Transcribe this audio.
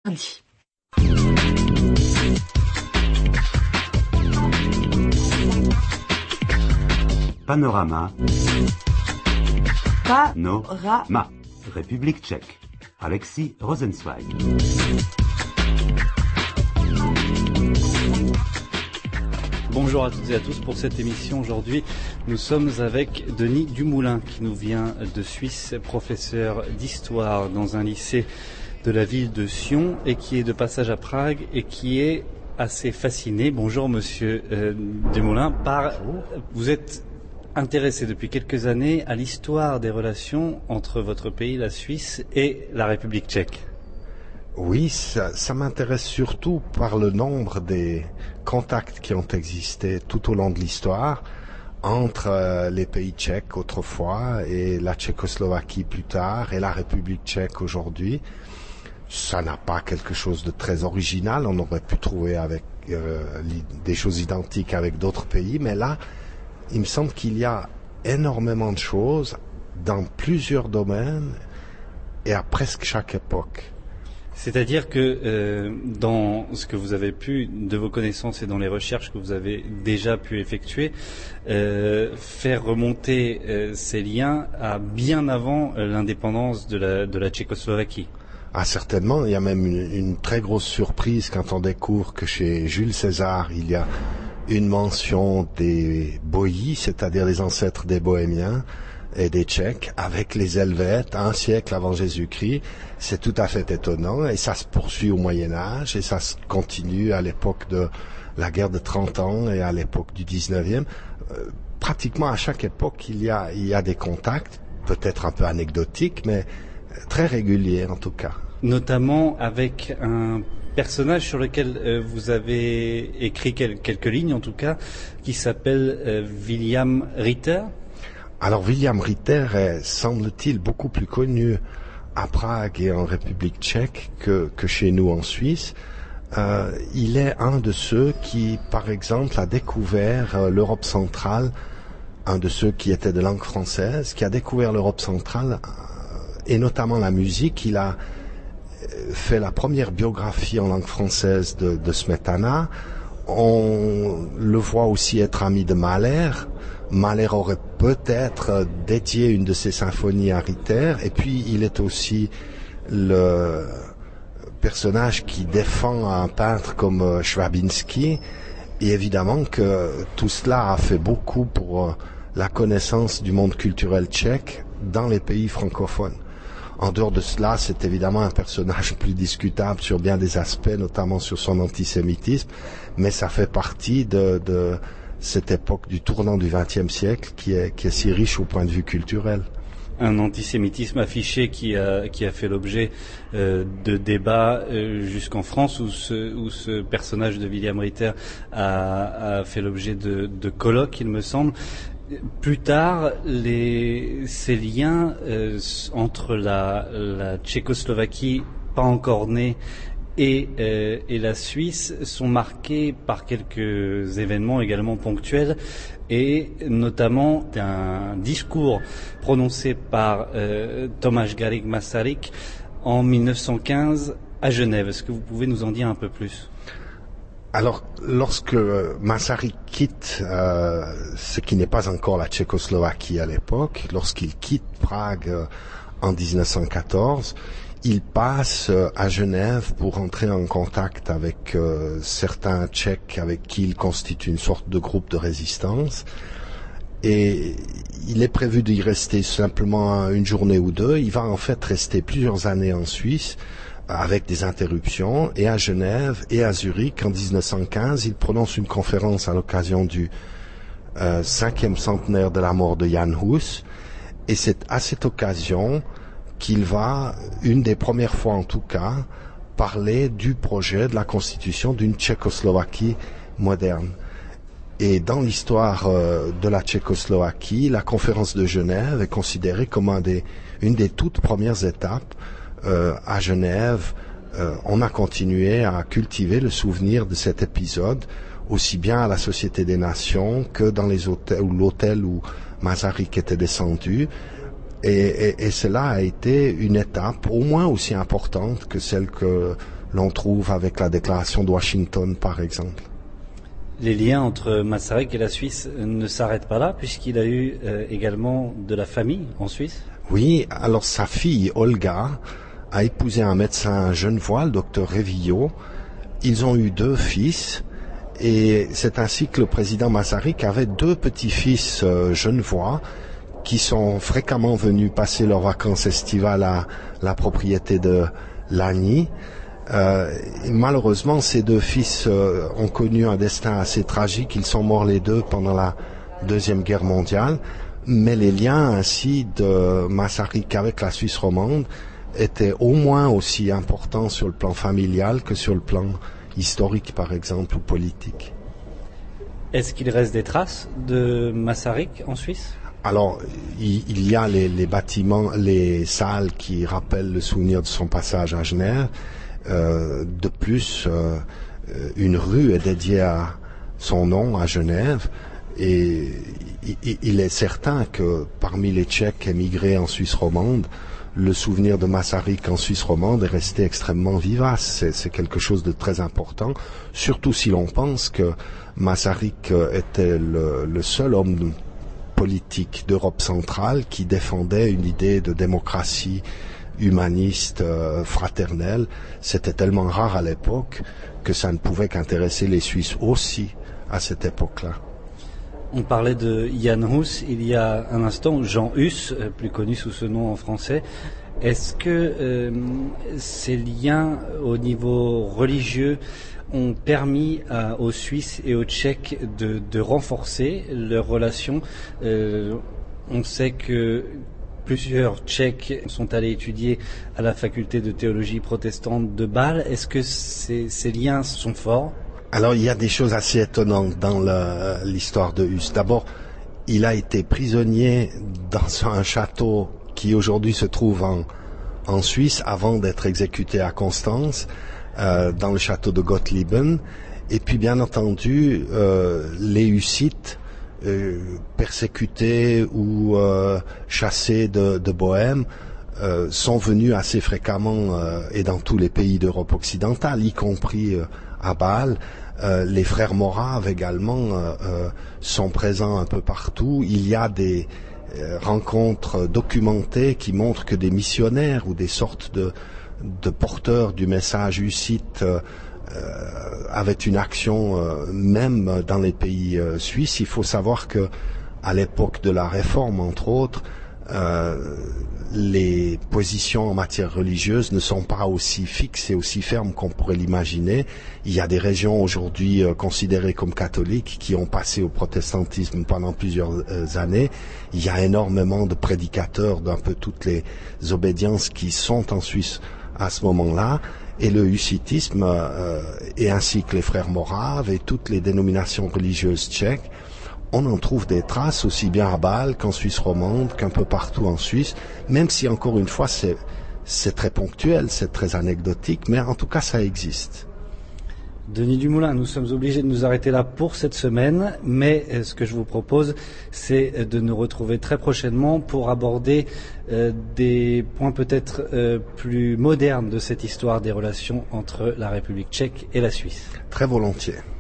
lundi. Panorama. Panorama. République tchèque. Alexis Rosenzweig. Bonjour à toutes et à tous. Pour cette émission aujourd'hui, nous sommes avec Denis Dumoulin qui nous vient de Suisse, professeur d'histoire dans un lycée de la ville de Sion et qui est de passage à Prague et qui est assez fasciné. Bonjour monsieur Dumoulin. Vous êtes intéressé depuis quelques années à l'histoire des relations entre votre pays, la Suisse, et la République tchèque. Oui, ça m'intéresse surtout par le nombre des contacts qui ont existé tout au long de l'histoire entre les pays tchèques autrefois et la Tchécoslovaquie plus tard et la République tchèque aujourd'hui. Ça n'a pas quelque chose de très original, on aurait pu trouver avec des choses identiques avec d'autres pays, mais là, il me semble qu'il y a énormément de choses dans plusieurs domaines et à presque chaque époque. C'est-à-dire que dans ce que vous avez pu, de vos connaissances et dans les recherches que vous avez déjà pu effectuer, faire remonter ces liens à bien avant l'indépendance de la Tchécoslovaquie. Ah, certainement, il y a même une très grosse surprise quand on découvre que chez Jules César, il y a une mention des Boïs, c'est-à-dire les ancêtres des Bohémiens et des Tchèques, avec les Helvètes, un siècle avant Jésus-Christ. C'est tout à fait étonnant et ça se poursuit au Moyen-Âge et ça se continue à l'époque de la guerre de 30 ans et à l'époque du 19e. Pratiquement à chaque époque, il y a des contacts, peut-être un peu anecdotiques, mais très réguliers en tout cas. Notamment avec un personnage sur lequel vous avez écrit quelques lignes en tout cas, qui s'appelle William Ritter. Alors William Ritter est, semble-t-il, beaucoup plus connu à Prague et en République tchèque que chez nous en Suisse. Il est un de ceux qui, par exemple, a découvert l'Europe centrale, un de ceux qui était de langue française, qui a découvert l'Europe centrale et notamment la musique. Il a fait la première biographie en langue française de Smetana. On le voit aussi être ami de Mahler. Mahler aurait peut-être dédié une de ses symphonies à Ritter. Et puis, il est aussi le personnage qui défend un peintre comme Stravinsky. Et évidemment que tout cela a fait beaucoup pour la connaissance du monde culturel tchèque dans les pays francophones. En dehors de cela, c'est évidemment un personnage plus discutable sur bien des aspects, notamment sur son antisémitisme, mais ça fait partie de cette époque du tournant du XXe siècle qui est si riche au point de vue culturel. Un antisémitisme affiché qui a fait l'objet de débats jusqu'en France, où ce personnage de William Ritter a fait l'objet de colloques, il me semble. Plus tard, ces liens entre la Tchécoslovaquie, pas encore née, et la Suisse sont marqués par quelques événements également ponctuels, et notamment un discours prononcé par Tomáš Garrigue Masaryk en 1915 à Genève. Est-ce que vous pouvez nous en dire un peu plus ? Alors, lorsque Masaryk quitte ce qui n'est pas encore la Tchécoslovaquie à l'époque, lorsqu'il quitte Prague en 1914, il passe à Genève pour entrer en contact avec certains Tchèques avec qui il constitue une sorte de groupe de résistance. Et il est prévu d'y rester simplement une journée ou deux. Il va en fait rester plusieurs années en Suisse, avec des interruptions, et à Genève et à Zurich en 1915, il prononce une conférence à l'occasion du 5e centenaire de la mort de Jan Hus, et c'est à cette occasion qu'il va, une des premières fois en tout cas, parler du projet de la constitution d'une Tchécoslovaquie moderne. Et dans l'histoire de la Tchécoslovaquie, la conférence de Genève est considérée comme une des toutes premières étapes. À Genève, on a continué à cultiver le souvenir de cet épisode, aussi bien à la Société des Nations que dans les hôtels, ou l'hôtel où Masaryk était descendu. Et cela a été une étape au moins aussi importante que celle que l'on trouve avec la déclaration de Washington, par exemple. Les liens entre Masaryk et la Suisse ne s'arrêtent pas là, puisqu'il a eu également de la famille en Suisse. Oui, alors sa fille, Olga, a épousé un médecin genevois, le docteur Révillot. Ils ont eu 2 fils, et c'est ainsi que le président Masaryk avait 2 petits-fils genevois qui sont fréquemment venus passer leurs vacances estivales à la propriété de Lagny. Malheureusement, ces 2 fils ont connu un destin assez tragique. Ils sont morts les 2 pendant la Deuxième Guerre mondiale. Mais les liens ainsi de Masaryk avec la Suisse romande étaient au moins aussi importants sur le plan familial que sur le plan historique, par exemple, ou politique. Est-ce qu'il reste des traces de Masaryk en Suisse ? Alors, il y a les bâtiments, les salles qui rappellent le souvenir de son passage à Genève. De plus, une rue est dédiée à son nom à Genève, et il est certain que parmi les Tchèques émigrés en Suisse romande, le souvenir de Masaryk en Suisse romande est resté extrêmement vivace. C'est quelque chose de très important, surtout si l'on pense que Masaryk était le seul homme politique d'Europe centrale qui défendait une idée de démocratie humaniste, fraternelle. C'était tellement rare à l'époque que ça ne pouvait qu'intéresser les Suisses aussi à cette époque-là. On parlait de Jan Hus il y a un instant, Jean Hus, plus connu sous ce nom en français. Est-ce que ces liens au niveau religieux ont permis aux Suisses et aux Tchèques de renforcer leurs relations ? On sait que plusieurs Tchèques sont allés étudier à la faculté de théologie protestante de Bâle. Est-ce que ces liens sont forts ? Alors, il y a des choses assez étonnantes dans l'histoire de Hus. D'abord, il a été prisonnier dans un château qui aujourd'hui se trouve en Suisse avant d'être exécuté à Constance, dans le château de Gottlieben. Et puis, bien entendu, les Hussites persécutés ou chassés de Bohême sont venus assez fréquemment et dans tous les pays d'Europe occidentale, y compris à Bâle. Les frères moraves également sont présents un peu partout. Il y a des rencontres documentées qui montrent que des missionnaires ou des sortes de porteurs du message hussite avaient une action même dans les pays suisses. Il faut savoir que à l'époque de la Réforme, entre autres, les positions en matière religieuse ne sont pas aussi fixes et aussi fermes qu'on pourrait l'imaginer. Il y a des régions aujourd'hui considérées comme catholiques qui ont passé au protestantisme pendant plusieurs années. Il y a énormément de prédicateurs d'un peu toutes les obédiences qui sont en Suisse à ce moment-là. Et le hussitisme, et ainsi que les frères moraves et toutes les dénominations religieuses tchèques, on en trouve des traces aussi bien à Bâle qu'en Suisse romande, qu'un peu partout en Suisse, même si encore une fois c'est très ponctuel, c'est très anecdotique, mais en tout cas ça existe. Denis Dumoulin, nous sommes obligés de nous arrêter là pour cette semaine, mais ce que je vous propose, c'est de nous retrouver très prochainement pour aborder des points peut-être plus modernes de cette histoire des relations entre la République tchèque et la Suisse. Très volontiers.